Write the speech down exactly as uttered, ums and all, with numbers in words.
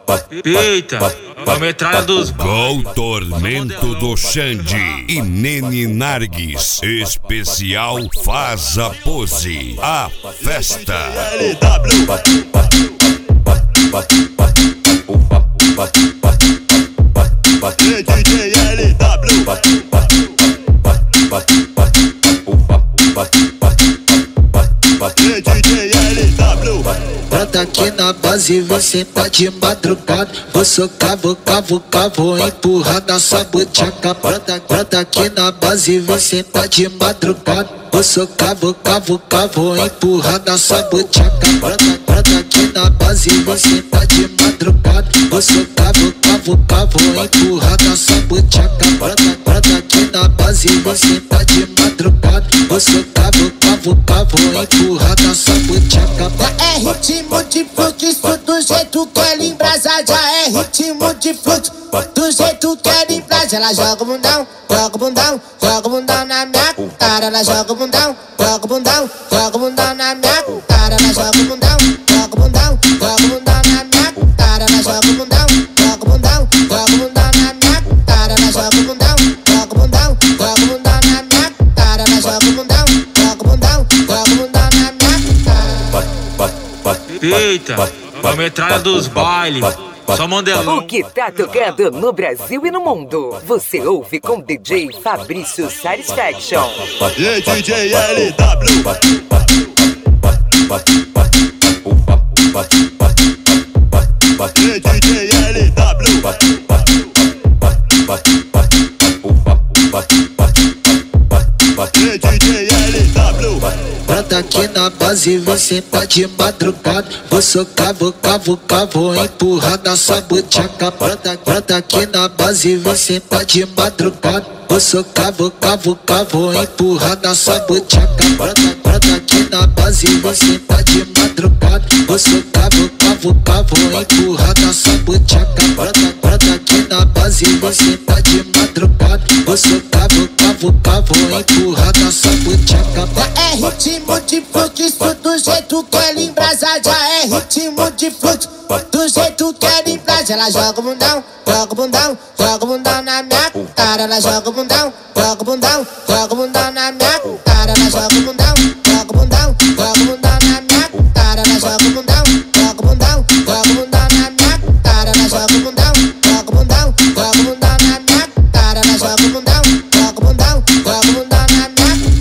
Eita, a metralha dos Com o tormento do Xande e Nene Nargues. Especial Faz a Pose. A festa. D J L W. D J L W. Brota aqui na base, vem sentar de madrugada. Vou socar, vou cavucar, vou empurrar na sua buchaca. Brota, brota aqui na base, vem sentar de madrugada. Vou socar, vou cavucar, vou empurrar na sua buchaca. Brota, brota aqui na base, vem sentar de madrugada. Vou socar, vou cavucar, vou empurrar na sua buchaca. Brota, brota aqui na base, vem sentar de madrugada. Vou socar, vou cavucar, vou empurrar na sua buchaca. É ritmo de fluxo, do jeito que ela embrasa. Já é ritmo de fluxo, do jeito que ela embrasa. Ela joga o bundão, joga o bundão, joga o bundão na minha cara. Ela joga o bundão, joga o bundão, joga o bundão na minha cara. Ela joga o bundão, joga o bundão, joga o bundão na minha cara. Ela joga o bundão, joga o bundão, joga o bundão na minha cara. Ela joga o bundão, joga o bundão, joga o bundão na minha cara. Ela joga o bundão, joga o bundão, joga o bundão na minha cara. Eita, a metralha dos bailes. Só Mandelão. O que tá tocando no Brasil e no mundo, você ouve com D J Fabrício Satisfaction. D J L W. D J L W. D J L W. Brota aqui na base, vem sentar de madrugada. Vou socar, vou cavucar, vou empurrar na sua buchaca. Brota, brota aqui na base, vem sentar de madrugada. Vou socar, vou cavucar, vou empurrar na sua buchaca. Brota, brota aqui na base, vem sentar de madrugada. Vou socar, vou cavucar, vou empurrar na sua buchaca. Brota, brota aqui na base, vem sentar de madrugada. Vou socar, vou cavucar, vou empurrar na sua buchaca. É ritmo de fluxo, do jeito que ela embrasa. Já é ritmo de fluxo, do jeito que ela embrasa. Ela joga o bundão, joga o bundão, joga o bundão na minha cara. Ela joga o bundão, joga o bundão, joga o bundão